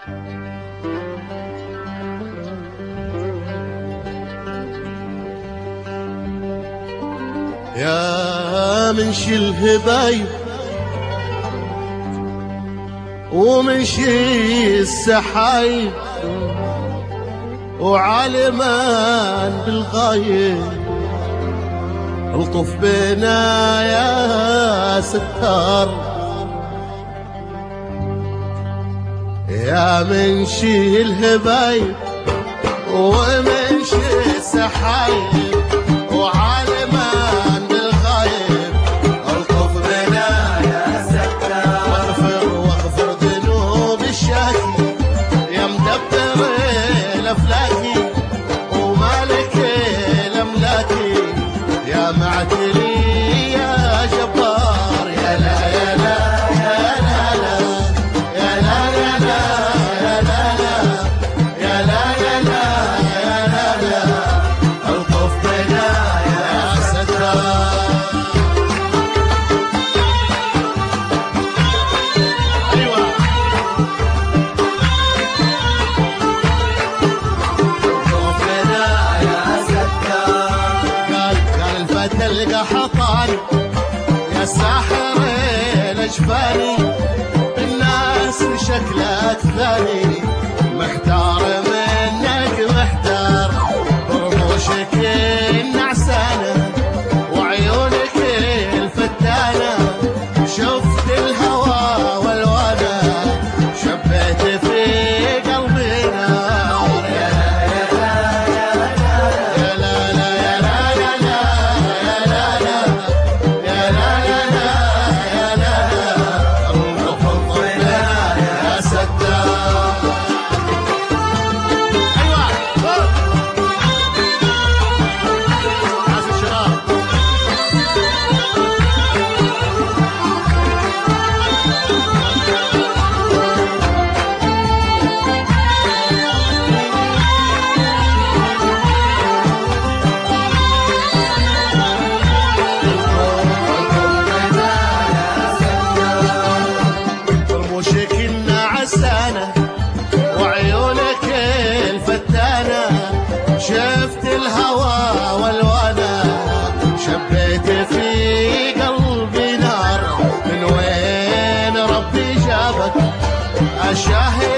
يا منشي الهبايب ومنشي السحايب وعالمان بالغايب الطف بنا يا ستار. يا منشي الهبايب ومنشي السحايب وعالمان بالغايب الطف بنا يا ستار. واغفر ذنوب الشاكي يا مدبر الافلاكي ومالك الاملاكي يا معتلي يا جبار. يا لا يا لا يا لا لا يا لا يا لا يا لا لا يا لا يا لا يا لا لا الطف بنا يا ستار. ايوه الطف بنا يا ستار. قال الفتى القى حطاني يا ساحر الاجفاني الناس شكلك ثاني محتار منك محتار. برموشك النعسانة وعيونك الفتانة شفت الهوى والوانا شبيت في قلبي نار. يا لا يا لا يا لا لا يا لا لا يا لا لا يا لا لا الطف بنا يا ستار. ايوه عايز الشباب. برموشك النعسانة وعيونك الفتانة شفت الهوى والوانا شبيت في قلبي نار. من وين ربي جابك الشاهد